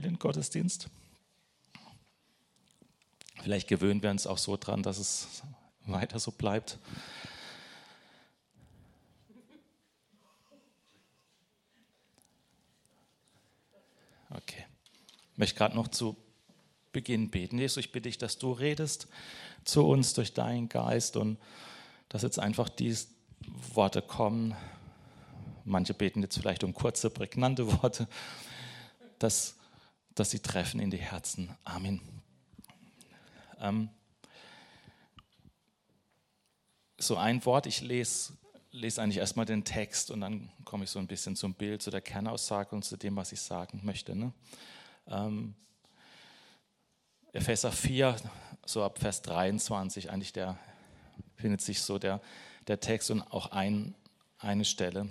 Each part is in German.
den Gottesdienst. Vielleicht gewöhnen wir uns auch so dran, dass es weiter so bleibt. Okay. Ich möchte gerade noch zu Beginn beten. Jesus, ich bitte dich, dass du redest zu uns durch deinen Geist und dass jetzt einfach die Worte kommen. Manche beten jetzt vielleicht um kurze, prägnante Worte, dass sie treffen in die Herzen. Amen. So ein Wort, ich lese eigentlich erstmal den Text und dann komme ich so ein bisschen zum Bild, zu der Kernaussage und zu dem, was ich sagen möchte. Ne? Epheser 4, so ab Vers 23, eigentlich findet sich so der Text und auch eine Stelle.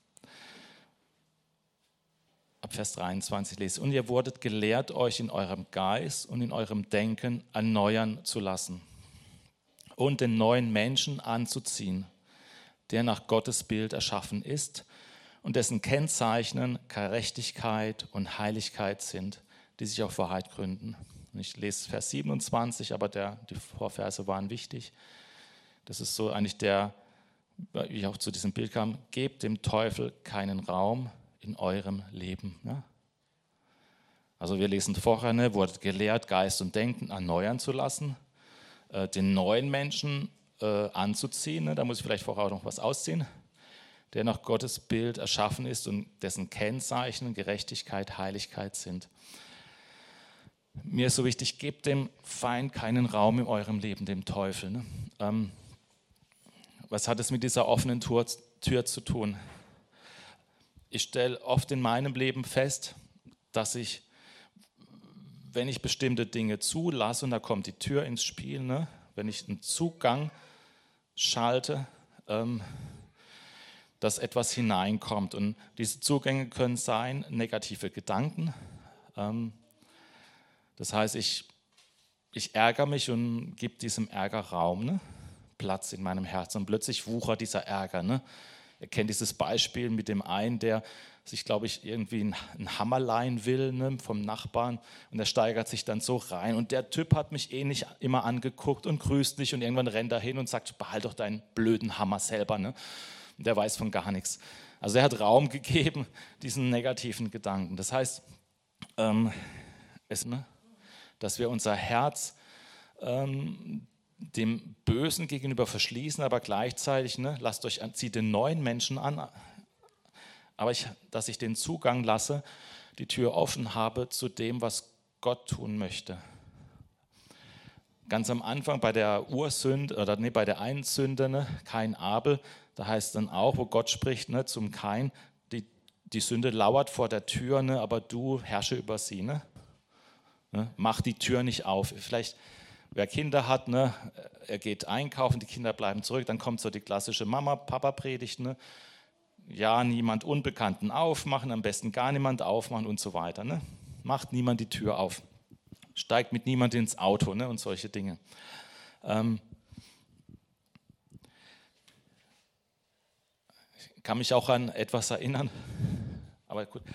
Ab Vers 23 lese ich. Und ihr wurdet gelehrt, euch in eurem Geist und in eurem Denken erneuern zu lassen und den neuen Menschen anzuziehen, der nach Gottes Bild erschaffen ist und dessen Kennzeichen Gerechtigkeit und Heiligkeit sind, die sich auf Wahrheit gründen. Und ich lese Vers 27, aber die Vorverse waren wichtig. Das ist so eigentlich wie ich auch zu diesem Bild kam, gebt dem Teufel keinen Raum in eurem Leben. Ja? Also wir lesen vorher, wurde gelehrt, Geist und Denken erneuern zu lassen, den neuen Menschen anzuziehen. Da muss ich vielleicht vorher auch noch was ausziehen. Der nach Gottes Bild erschaffen ist und dessen Kennzeichen Gerechtigkeit, Heiligkeit sind. Mir ist so wichtig, gebt dem Feind keinen Raum in eurem Leben, dem Teufel. Ne? Was hat es mit dieser offenen Tür zu tun? Ich stelle oft in meinem Leben fest, dass ich, wenn ich bestimmte Dinge zulasse, und da kommt die Tür ins Spiel, ne? Wenn ich einen Zugang schalte, dass etwas hineinkommt. Und diese Zugänge können sein negative Gedanken. Das heißt, ich ärgere mich und gebe diesem Ärger Raum, ne? Platz in meinem Herzen. Und plötzlich wuchert dieser Ärger. Ne? Ihr kennt dieses Beispiel mit dem einen, der sich, glaube ich, irgendwie einen Hammer leihen will, ne, vom Nachbarn, und der steigert sich dann so rein. Und der Typ hat mich nicht immer angeguckt und grüßt nicht und irgendwann rennt er hin und sagt, behalt doch deinen blöden Hammer selber. Ne? Und der weiß von gar nichts. Also er hat Raum gegeben, diesen negativen Gedanken. Das heißt, dass wir unser Herz dem Bösen gegenüber verschließen, aber gleichzeitig, zieht den neuen Menschen an, aber dass ich den Zugang lasse, die Tür offen habe zu dem, was Gott tun möchte. Ganz am Anfang bei der bei der einen Sünde, ne, Kain Abel, da heißt dann auch, wo Gott spricht, ne, zum Kain, die Sünde lauert vor der Tür, ne, aber du herrsche über sie. Ne? Mach die Tür nicht auf. Vielleicht wer Kinder hat, ne, er geht einkaufen, die Kinder bleiben zurück, dann kommt so die klassische Mama-Papa-Predigt. Ne? Ja, niemand Unbekannten aufmachen, am besten gar niemand aufmachen und so weiter. Ne? Macht niemand die Tür auf, steigt mit niemand ins Auto, ne, und solche Dinge. Ich kann mich auch an etwas erinnern, aber gut.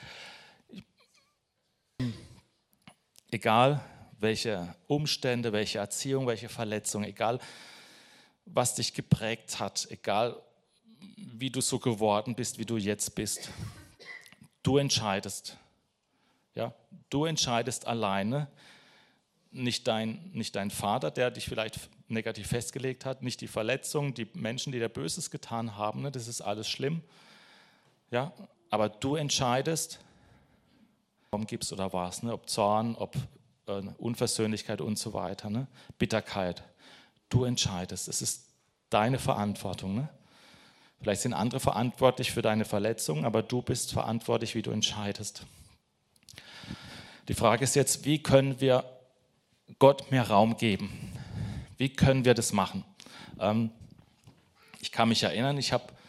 Egal, welche Umstände, welche Erziehung, welche Verletzung, egal was dich geprägt hat, egal wie du so geworden bist, wie du jetzt bist, du entscheidest. Ja? Du entscheidest alleine, nicht dein Vater, der dich vielleicht negativ festgelegt hat, nicht die Verletzung, die Menschen, die dir Böses getan haben, ne? Das ist alles schlimm. Ja? Aber du entscheidest, ob du gibst oder was, ne? Ob Zorn, ob Unversöhnlichkeit und so weiter, ne? Bitterkeit. Du entscheidest. Es ist deine Verantwortung. Ne? Vielleicht sind andere verantwortlich für deine Verletzung, aber du bist verantwortlich, wie du entscheidest. Die Frage ist jetzt, wie können wir Gott mehr Raum geben? Wie können wir das machen? Ich kann mich erinnern,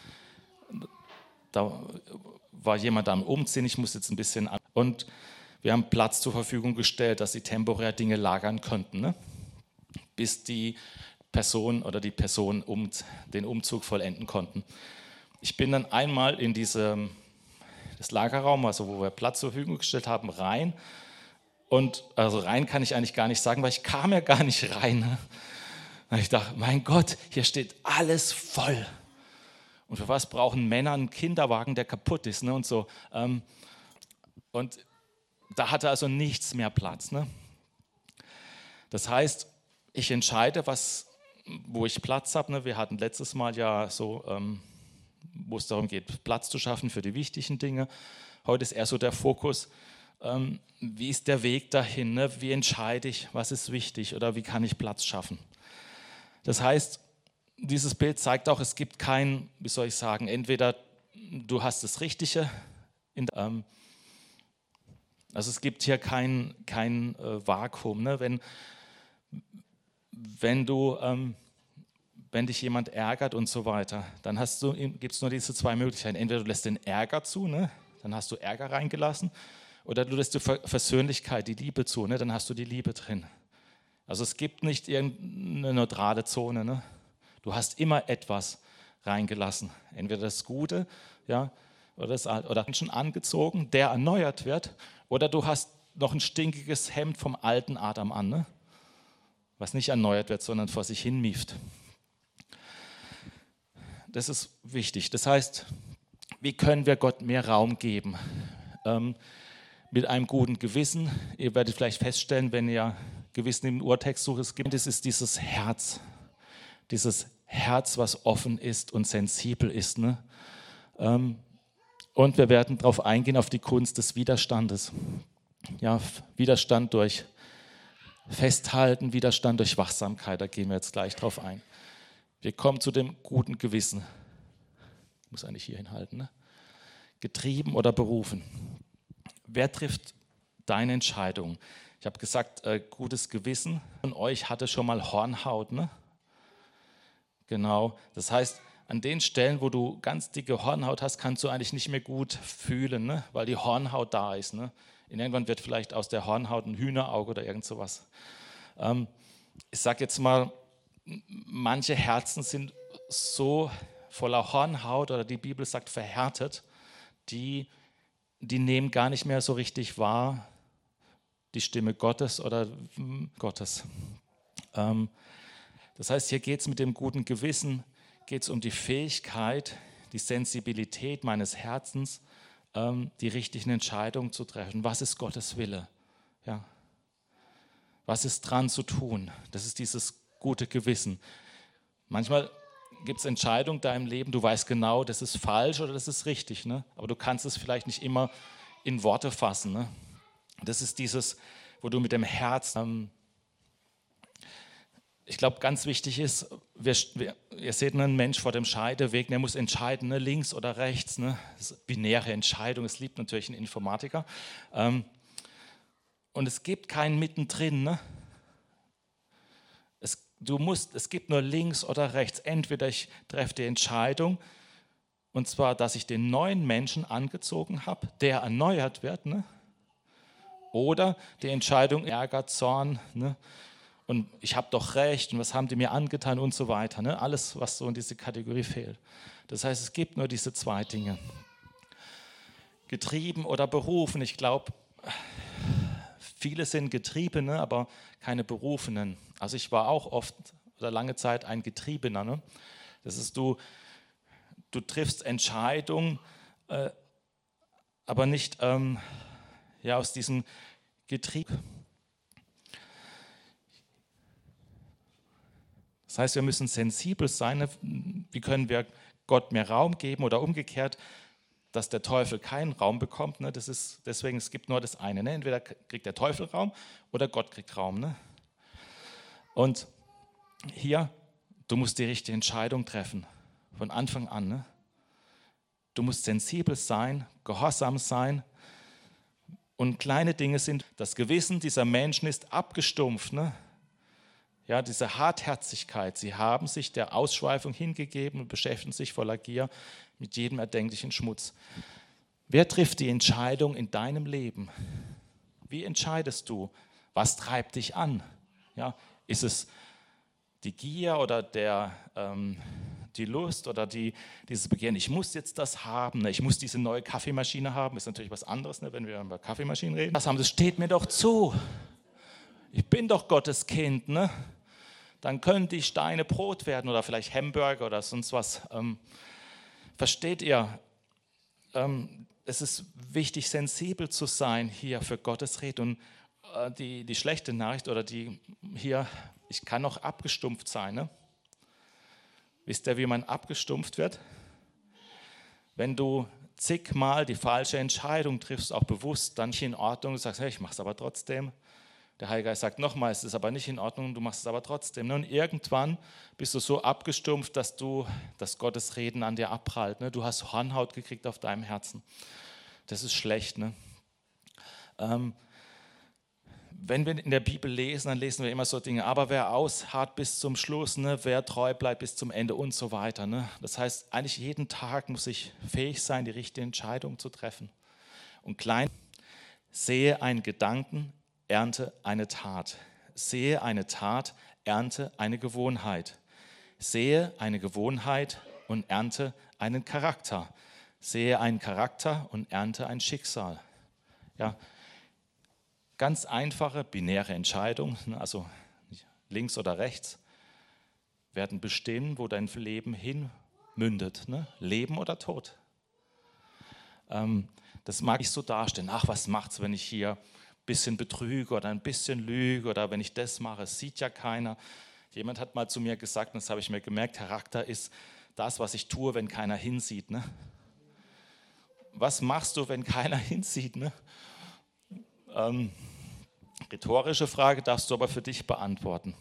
da war jemand am Umziehen, ich muss jetzt ein bisschen und wir haben Platz zur Verfügung gestellt, dass sie temporär Dinge lagern könnten, ne? Bis die Person den Umzug vollenden konnten. Ich bin dann einmal in das Lagerraum, also wo wir Platz zur Verfügung gestellt haben, rein Und also rein kann ich eigentlich gar nicht sagen, weil ich kam ja gar nicht rein. Ne? Und ich dachte, mein Gott, hier steht alles voll. Und für was brauchen Männer einen Kinderwagen, der kaputt ist? Ne? Und so. Und da hatte also nichts mehr Platz. Ne? Das heißt, ich entscheide, wo ich Platz habe. Ne? Wir hatten letztes Mal ja so, wo es darum geht, Platz zu schaffen für die wichtigen Dinge. Heute ist eher so der Fokus, wie ist der Weg dahin? Ne? Wie entscheide ich, was ist wichtig oder wie kann ich Platz schaffen? Das heißt, dieses Bild zeigt auch, es gibt kein, wie soll ich sagen, entweder du hast das Richtige, also es gibt hier kein Vakuum. Ne? Wenn dich jemand ärgert und so weiter, dann gibt es nur diese zwei Möglichkeiten. Entweder du lässt den Ärger zu, ne? Dann hast du Ärger reingelassen, oder du lässt die Versöhnlichkeit, die Liebe zu, ne? Dann hast du die Liebe drin. Also es gibt nicht irgendeine neutrale Zone. Ne? Du hast immer etwas reingelassen. Entweder das Gute, ja, oder Menschen angezogen, der erneuert wird, oder du hast noch ein stinkiges Hemd vom alten Adam an, ne? Was nicht erneuert wird, sondern vor sich hin mieft. Das ist wichtig. Das heißt, wie können wir Gott mehr Raum geben? Mit einem guten Gewissen. Ihr werdet vielleicht feststellen, wenn ihr Gewissen im Urtext sucht, es ist dieses Herz, was offen ist und sensibel ist. Ne? Und wir werden darauf eingehen, auf die Kunst des Widerstandes. Ja, Widerstand durch Festhalten, Widerstand durch Wachsamkeit, da gehen wir jetzt gleich drauf ein. Wir kommen zu dem guten Gewissen. Ich muss eigentlich hier hinhalten. Ne? Getrieben oder berufen. Wer trifft deine Entscheidung? Ich habe gesagt, gutes Gewissen. Von euch hatte schon mal Hornhaut. Ne? Genau. Das heißt, an den Stellen, wo du ganz dicke Hornhaut hast, kannst du eigentlich nicht mehr gut fühlen, ne? Weil die Hornhaut da ist. Ne? Irgendwann wird vielleicht aus der Hornhaut ein Hühnerauge oder irgend sowas. Ich sage jetzt mal, manche Herzen sind so voller Hornhaut, oder die Bibel sagt verhärtet, die nehmen gar nicht mehr so richtig wahr, die Stimme Gottes oder Gottes. Das heißt, hier geht es mit dem guten Gewissen, geht es um die Fähigkeit, die Sensibilität meines Herzens, die richtigen Entscheidungen zu treffen. Was ist Gottes Wille? Ja. Was ist dran zu tun? Das ist dieses gute Gewissen. Manchmal gibt es Entscheidungen in deinem Leben, du weißt genau, das ist falsch oder das ist richtig, ne? Aber du kannst es vielleicht nicht immer in Worte fassen. Ne? Das ist dieses, wo du mit dem Herz, ich glaube, ganz wichtig ist, ihr seht einen Mensch vor dem Scheideweg, der muss entscheiden, ne? Links oder rechts. Ne? Das ist binäre Entscheidung, es liebt natürlich ein Informatiker. Und es gibt keinen mittendrin. Ne? Es gibt nur links oder rechts. Entweder ich treffe die Entscheidung, und zwar, dass ich den neuen Menschen angezogen habe, der erneuert wird, ne? Oder die Entscheidung Ärger, Zorn, ne? Und ich habe doch recht und was haben die mir angetan und so weiter. Ne? Alles, was so in diese Kategorie fehlt. Das heißt, es gibt nur diese zwei Dinge. Getrieben oder berufen. Ich glaube, viele sind Getriebene, aber keine Berufenen. Also ich war auch oft oder lange Zeit ein Getriebener. Ne? Das ist, du triffst Entscheidungen, aber nicht aus diesem Getrieb. Das heißt, wir müssen sensibel sein. Ne? Wie können wir Gott mehr Raum geben oder umgekehrt, dass der Teufel keinen Raum bekommt. Ne? Deswegen, es gibt nur das eine. Ne? Entweder kriegt der Teufel Raum oder Gott kriegt Raum. Ne? Und hier, du musst die richtige Entscheidung treffen, von Anfang an. Ne? Du musst sensibel sein, gehorsam sein. Und kleine Dinge sind, das Gewissen dieser Menschen ist abgestumpft. Ne? Ja, diese Hartherzigkeit, sie haben sich der Ausschweifung hingegeben und beschäftigen sich voller Gier mit jedem erdenklichen Schmutz. Wer trifft die Entscheidung in deinem Leben? Wie entscheidest du? Was treibt dich an? Ja, ist es die Gier oder die Lust oder dieses Begehren, ich muss jetzt das haben, ne? Ich muss diese neue Kaffeemaschine haben, ist natürlich was anderes, ne? Wenn wir über Kaffeemaschinen reden. Das steht mir doch zu. Ich bin doch Gottes Kind, ne? Dann können die Steine Brot werden oder vielleicht Hamburger oder sonst was. Versteht ihr? Es ist wichtig, sensibel zu sein hier für Gottes Rede. Und die schlechte Nachricht oder ich kann auch abgestumpft sein. Ne? Wisst ihr, wie man abgestumpft wird? Wenn du zigmal die falsche Entscheidung triffst, auch bewusst, dann nicht in Ordnung, du sagst, hey, ich mache es aber trotzdem. Der Heilige Geist sagt nochmal, es ist aber nicht in Ordnung, du machst es aber trotzdem. Und irgendwann bist du so abgestumpft, dass Gottes Reden an dir abprallt. Ne? Du hast Hornhaut gekriegt auf deinem Herzen. Das ist schlecht. Ne? Wenn wir in der Bibel lesen, dann lesen wir immer so Dinge, aber wer ausharrt bis zum Schluss, ne? Wer treu bleibt bis zum Ende und so weiter. Ne? Das heißt, eigentlich jeden Tag muss ich fähig sein, die richtige Entscheidung zu treffen. Und klein, sehe einen Gedanken, ernte eine Tat. Sehe eine Tat, ernte eine Gewohnheit. Sehe eine Gewohnheit und ernte einen Charakter. Sehe einen Charakter und ernte ein Schicksal. Ja, ganz einfache, binäre Entscheidungen, also links oder rechts, werden bestimmen, wo dein Leben hinmündet. Ne? Leben oder Tod. Das mag ich so darstellen. Ach, was macht's, wenn ich hier bisschen betrüge oder ein bisschen lüge oder wenn ich das mache, es sieht ja keiner. Jemand hat mal zu mir gesagt, und das habe ich mir gemerkt, Charakter ist das, was ich tue, wenn keiner hinsieht. Ne? Was machst du, wenn keiner hinsieht? Ne? Rhetorische Frage darfst du aber für dich beantworten.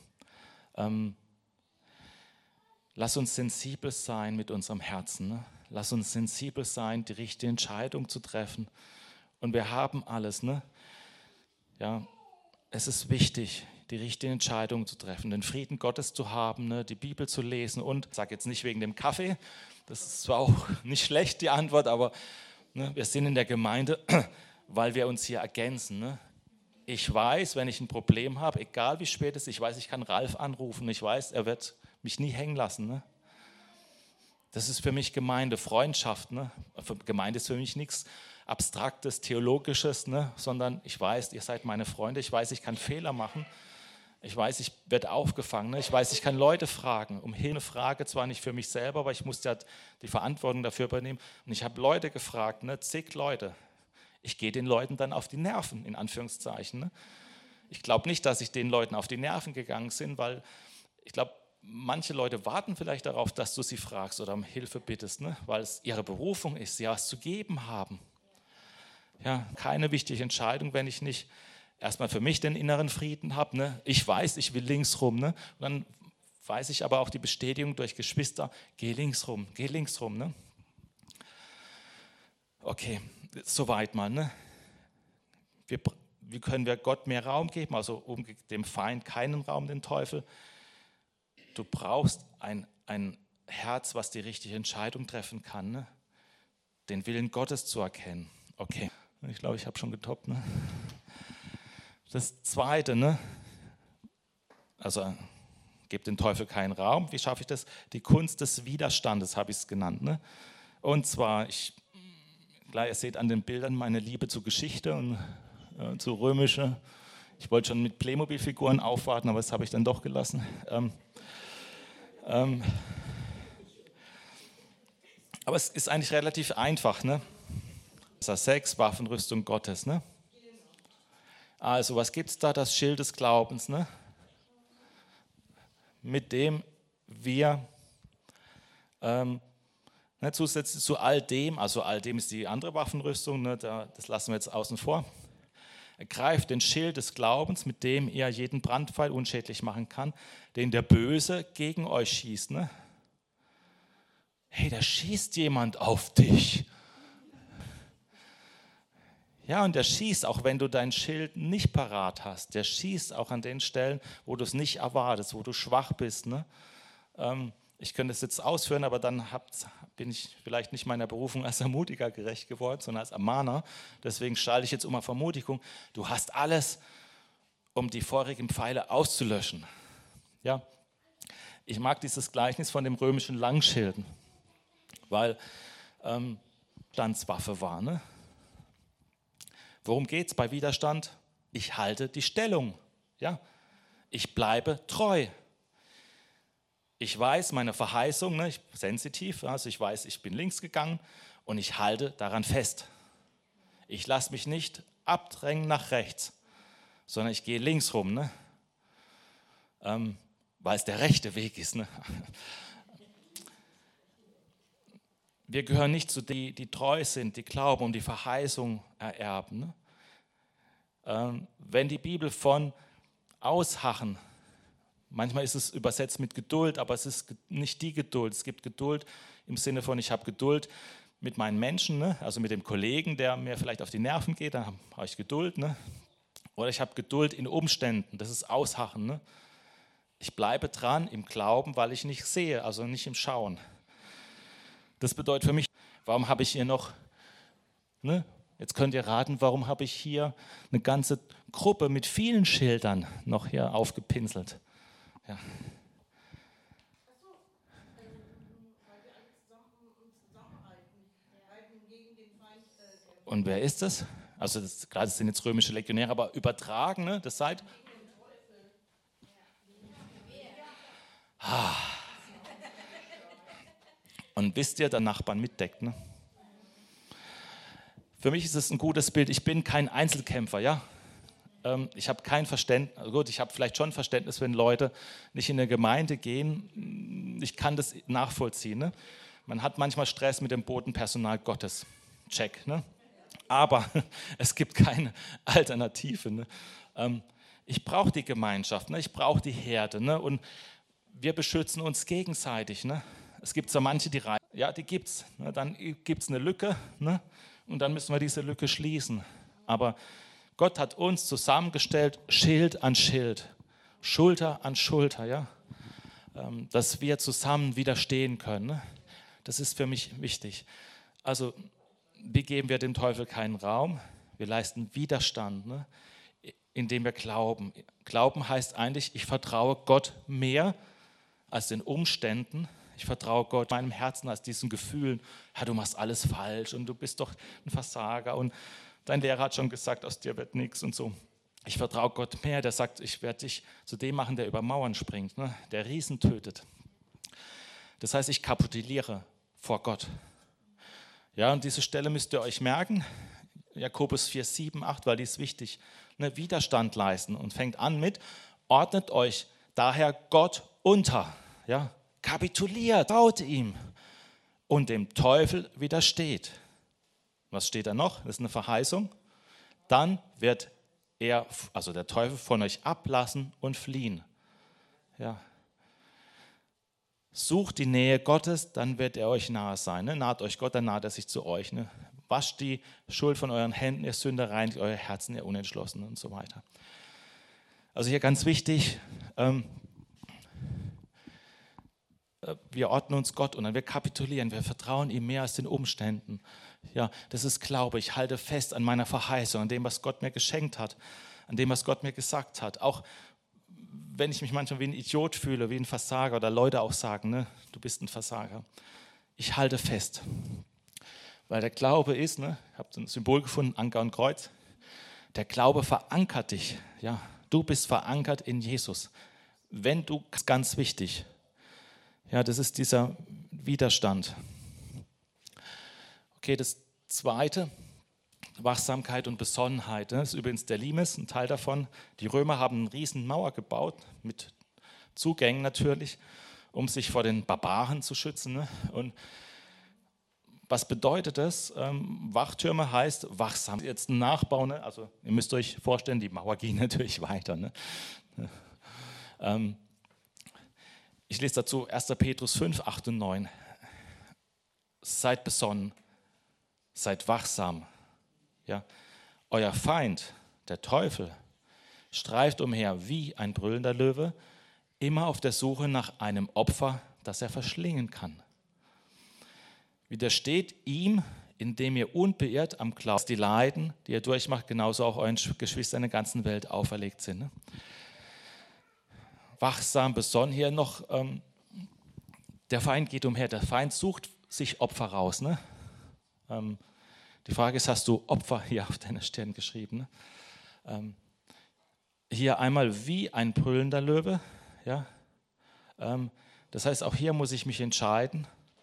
Lass uns sensibel sein mit unserem Herzen. Ne? Lass uns sensibel sein, die richtige Entscheidung zu treffen. Und wir haben alles, ne? Ja, es ist wichtig, die richtige Entscheidung zu treffen, den Frieden Gottes zu haben, ne, die Bibel zu lesen und, ich sage jetzt nicht wegen dem Kaffee, das ist zwar auch nicht schlecht, die Antwort, aber ne, wir sind in der Gemeinde, weil wir uns hier ergänzen. Ne. Ich weiß, wenn ich ein Problem habe, egal wie spät es ist, ich weiß, ich kann Ralf anrufen, ich weiß, er wird mich nie hängen lassen. Ne. Das ist für mich Gemeinde, Freundschaft. Ne. Gemeinde ist für mich nichts Abstraktes, Theologisches, ne? Sondern ich weiß, ihr seid meine Freunde, ich weiß, ich kann Fehler machen, ich weiß, ich werde aufgefangen, ne? Ich weiß, ich kann Leute fragen, um Hilfe, Frage zwar nicht für mich selber, aber ich musste ja die Verantwortung dafür übernehmen und ich habe Leute gefragt, ne? Zig Leute. Ich gehe den Leuten dann auf die Nerven, in Anführungszeichen. Ne? Ich glaube nicht, dass ich den Leuten auf die Nerven gegangen bin, weil ich glaube, manche Leute warten vielleicht darauf, dass du sie fragst oder um Hilfe bittest, ne? Weil es ihre Berufung ist, sie was zu geben haben. Ja, keine wichtige Entscheidung, wenn ich nicht erstmal für mich den inneren Frieden habe. Ne? Ich weiß, ich will links rum. Ne? Und dann weiß ich aber auch die Bestätigung durch Geschwister, geh links rum, geh links rum. Ne? Okay, soweit mal. Ne? Wie können wir Gott mehr Raum geben? Also um dem Feind keinen Raum, den Teufel. Du brauchst ein Herz, was die richtige Entscheidung treffen kann. Ne? Den Willen Gottes zu erkennen. Okay. Ich glaube, ich habe schon getoppt. Ne? Das Zweite, ne? Also gebt dem Teufel keinen Raum. Wie schaffe ich das? Die Kunst des Widerstandes habe ich es genannt. Ne? Und zwar, klar, ihr seht an den Bildern meine Liebe zu Geschichte und zu römische. Ich wollte schon mit Playmobil-Figuren aufwarten, aber das habe ich dann doch gelassen. Aber es ist eigentlich relativ einfach, ne? 6, Waffenrüstung Gottes. Ne? Also was gibt es da? Das Schild des Glaubens, ne? Mit dem wir zusätzlich zu all dem, also all dem ist die andere Waffenrüstung, ne? Das lassen wir jetzt außen vor. Ergreift den Schild des Glaubens, mit dem ihr jeden Brandpfeil unschädlich machen kann, den der Böse gegen euch schießt. Ne? Hey, da schießt jemand auf dich. Ja, und der schießt, auch wenn du dein Schild nicht parat hast, der schießt auch an den Stellen, wo du es nicht erwartest, wo du schwach bist. Ne? Ich könnte es jetzt ausführen, aber dann bin ich vielleicht nicht meiner Berufung als Ermutiger gerecht geworden, sondern als Ermahner. Deswegen schalte ich jetzt um auf Ermutigung. Du hast alles, um die vorigen Pfeile auszulöschen. Ja? Ich mag dieses Gleichnis von dem römischen Langschilden, weil Widerstandswaffe war. Ne? Worum geht es bei Widerstand? Ich halte die Stellung. Ja? Ich bleibe treu. Ich weiß meine Verheißung, ne? Ich bin sensitiv, also ich weiß, ich bin links gegangen und ich halte daran fest. Ich lasse mich nicht abdrängen nach rechts, sondern ich gehe links rum, ne? Weil es der rechte Weg ist. Ne? Wir gehören nicht zu denen, die treu sind, die glauben und die Verheißung ererben. Ne? Wenn die Bibel von Ausharren, manchmal ist es übersetzt mit Geduld, aber es ist nicht die Geduld. Es gibt Geduld im Sinne von, ich habe Geduld mit meinen Menschen, ne? Also mit dem Kollegen, der mir vielleicht auf die Nerven geht, dann habe ich Geduld. Ne? Oder ich habe Geduld in Umständen, das ist Ausharren. Ne? Ich bleibe dran im Glauben, weil ich nicht sehe, also nicht im Schauen. Das bedeutet für mich, warum habe ich hier noch, ne? Jetzt könnt ihr raten, warum habe ich hier eine ganze Gruppe mit vielen Schildern noch hier aufgepinselt. Ja. Und wer ist das? Also gerade sind jetzt römische Legionäre, aber übertragen, ne? Das seid... Und wisst ihr, der Nachbarn mitdeckt. Ne? Für mich ist es ein gutes Bild. Ich bin kein Einzelkämpfer. Ja? Ich habe kein Verständnis. Also gut, ich habe vielleicht schon Verständnis, wenn Leute nicht in eine Gemeinde gehen. Ich kann das nachvollziehen. Ne? Man hat manchmal Stress mit dem Bodenpersonal Gottes. Check. Ne? Aber es gibt keine Alternative. Ne? Ich brauche die Gemeinschaft. Ne? Ich brauche die Herde. Ne? Und wir beschützen uns gegenseitig. Ne? Es gibt so manche, die rein, ja, die gibt es. Ne? Dann gibt es eine Lücke, ne? Und dann müssen wir diese Lücke schließen. Aber Gott hat uns zusammengestellt, Schild an Schild, Schulter an Schulter, ja? Dass wir zusammen widerstehen können. Ne? Das ist für mich wichtig. Also, wie geben wir dem Teufel keinen Raum? Wir leisten Widerstand, ne? Indem wir glauben. Glauben heißt eigentlich, ich vertraue Gott mehr als den Umständen. Ich vertraue Gott meinem Herzen als diesen Gefühlen, ja, du machst alles falsch und du bist doch ein Versager und dein Lehrer hat schon gesagt, aus dir wird nichts und so. Ich vertraue Gott mehr, der sagt, ich werde dich zu dem machen, der über Mauern springt, ne? Der Riesen tötet. Das heißt, ich kapituliere vor Gott. Ja, und diese Stelle müsst ihr euch merken, Jakobus 4, 7, 8, weil die ist wichtig. Ne? Widerstand leisten und fängt an mit, ordnet euch daher Gott unter, ja? Kapituliert, traut ihm und dem Teufel widersteht. Was steht da noch? Das ist eine Verheißung. Dann wird er, also der Teufel, von euch ablassen und fliehen. Ja. Sucht die Nähe Gottes, dann wird er euch nahe sein. Ne? Naht euch Gott, dann naht er sich zu euch. Ne? Wascht die Schuld von euren Händen, ihr Sünder, reinigt euer Herzen, ihr Unentschlossenen und so weiter. Also hier ganz wichtig, wir ordnen uns Gott und wir kapitulieren, wir vertrauen ihm mehr als den Umständen. Ja, das ist Glaube. Ich halte fest an meiner Verheißung, an dem, was Gott mir geschenkt hat, an dem, was Gott mir gesagt hat. Auch wenn ich mich manchmal wie ein Idiot fühle, wie ein Versager oder Leute auch sagen, ne, du bist ein Versager. Ich halte fest. Weil der Glaube ist, ne, ich habe ein Symbol gefunden, Anker und Kreuz. Der Glaube verankert dich. Ja, du bist verankert in Jesus. Wenn du, ganz wichtig, ja, das ist dieser Widerstand. Okay, das Zweite, Wachsamkeit und Besonnenheit. Das ist übrigens der Limes, ein Teil davon. Die Römer haben eine riesen Mauer gebaut, mit Zugängen natürlich, um sich vor den Barbaren zu schützen. Ne? Und was bedeutet das? Wachtürme heißt wachsam. Jetzt ein Nachbau, ne? Also ihr müsst euch vorstellen, die Mauer ging natürlich weiter. Ne? Ich lese dazu 1. Petrus 5, 8 und 9. Seid besonnen, seid wachsam. Ja? Euer Feind, der Teufel, streift umher wie ein brüllender Löwe, immer auf der Suche nach einem Opfer, das er verschlingen kann. Widersteht ihm, indem ihr unbeirrt am Glauben die Leiden, die ihr durchmacht, genauso auch euren Geschwistern in der ganzen Welt auferlegt sind. Ne? Wachsam, besonnen, hier noch Der Feind geht umher, der Feind sucht sich Opfer raus. Ne? Die Frage ist, hast du Opfer hier auf deiner Stirn geschrieben? Ne? Hier einmal wie ein brüllender Löwe. Ja? Das heißt, auch hier muss ich mich entscheiden,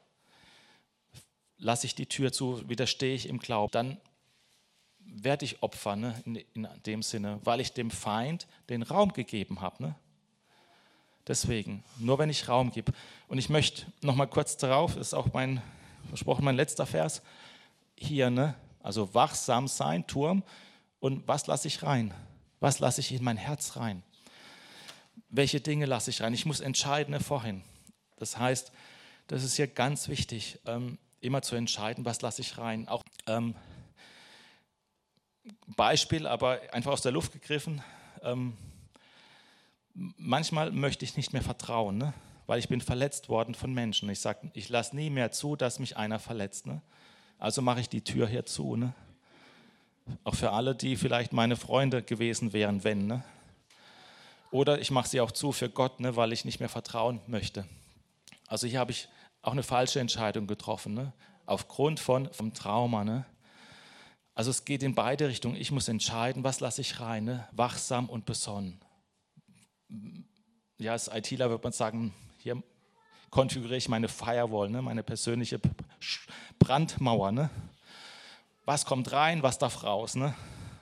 lasse ich die Tür zu, widerstehe ich im Glauben, dann werde ich Opfer, ne? in dem Sinne, weil ich dem Feind den Raum gegeben habe. Ne? Deswegen, nur wenn ich Raum gebe. Und ich möchte noch mal kurz darauf, ist auch mein letzter Vers, hier, ne? Also wachsam sein, Turm, und was lasse ich rein? Was lasse ich in mein Herz rein? Welche Dinge lasse ich rein? Ich muss entscheiden vorhin. Das heißt, das ist hier ganz wichtig, immer zu entscheiden, was lasse ich rein. Auch Beispiel, aber einfach aus der Luft gegriffen. Manchmal möchte ich nicht mehr vertrauen, ne? Weil ich bin verletzt worden von Menschen. Ich sage, ich lasse nie mehr zu, dass mich einer verletzt. Ne? Also mache ich die Tür hier zu. Ne? Auch für alle, die vielleicht meine Freunde gewesen wären, wenn. Ne? Oder ich mache sie auch zu für Gott, ne? Weil ich nicht mehr vertrauen möchte. Also hier habe ich auch eine falsche Entscheidung getroffen, ne? Aufgrund vom Trauma. Ne? Also es geht in beide Richtungen. Ich muss entscheiden, was lasse ich rein, ne? Wachsam und besonnen. Ja, als ITler würde man sagen, hier konfiguriere ich meine Firewall, ne? Meine persönliche Brandmauer. Ne? Was kommt rein, was darf raus? Ne?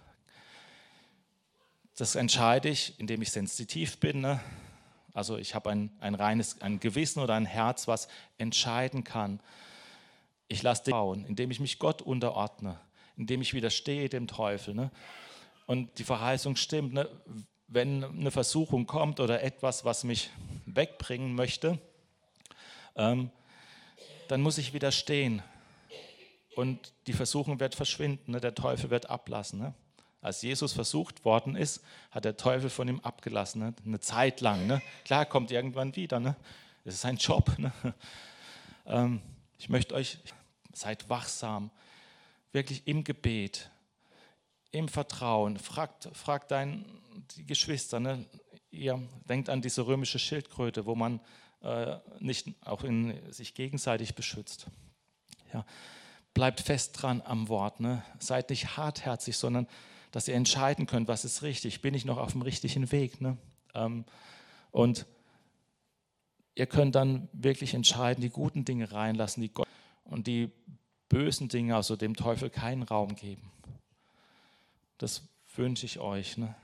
Das entscheide ich, indem ich sensitiv bin. Ne? Also ich habe ein Gewissen oder ein Herz, was entscheiden kann. Ich lasse den bauen, indem ich mich Gott unterordne, indem ich widerstehe dem Teufel. Ne? Und die Verheißung stimmt, ne? Wenn eine Versuchung kommt oder etwas, was mich wegbringen möchte, dann muss ich widerstehen. Und die Versuchung wird verschwinden, ne? Der Teufel wird ablassen. Ne? Als Jesus versucht worden ist, hat der Teufel von ihm abgelassen, ne? Eine Zeit lang. Ne? Klar, kommt irgendwann wieder. Ne? Das ist sein Job. Ne? Ich möchte euch, seid wachsam, wirklich im Gebet, im Vertrauen. Fragt die Geschwister. Ne? Ihr denkt an diese römische Schildkröte, wo man nicht auch sich gegenseitig beschützt. Ja. Bleibt fest dran am Wort. Ne? Seid nicht hartherzig, sondern dass ihr entscheiden könnt, was ist richtig. Bin ich noch auf dem richtigen Weg? Ne? Und ihr könnt dann wirklich entscheiden, die guten Dinge reinlassen, die Gott und die bösen Dinge, also dem Teufel keinen Raum geben. Das wünsche ich euch. Ne?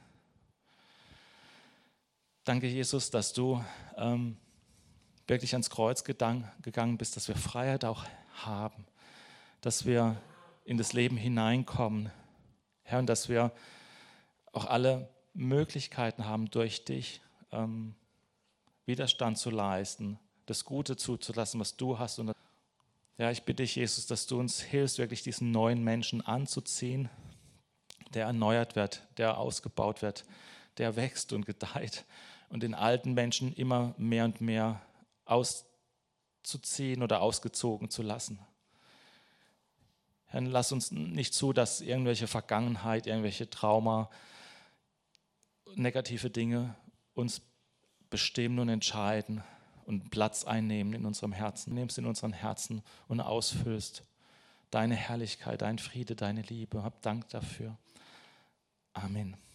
Danke, Jesus, dass du wirklich ans Kreuz gegangen bist, dass wir Freiheit auch haben, dass wir in das Leben hineinkommen, Herr, und dass wir auch alle Möglichkeiten haben, durch dich Widerstand zu leisten, das Gute zuzulassen, was du hast. Und ja, ich bitte dich, Jesus, dass du uns hilfst, wirklich diesen neuen Menschen anzuziehen, der erneuert wird, der ausgebaut wird, der wächst und gedeiht und den alten Menschen immer mehr und mehr auszuziehen oder ausgezogen zu lassen. Herr, lass uns nicht zu, dass irgendwelche Vergangenheit, irgendwelche Trauma, negative Dinge uns bestimmen und entscheiden und Platz einnehmen in unserem Herzen. Nimmst in unseren Herzen und ausfüllst deine Herrlichkeit, dein Friede, deine Liebe. Hab Dank dafür. Amen.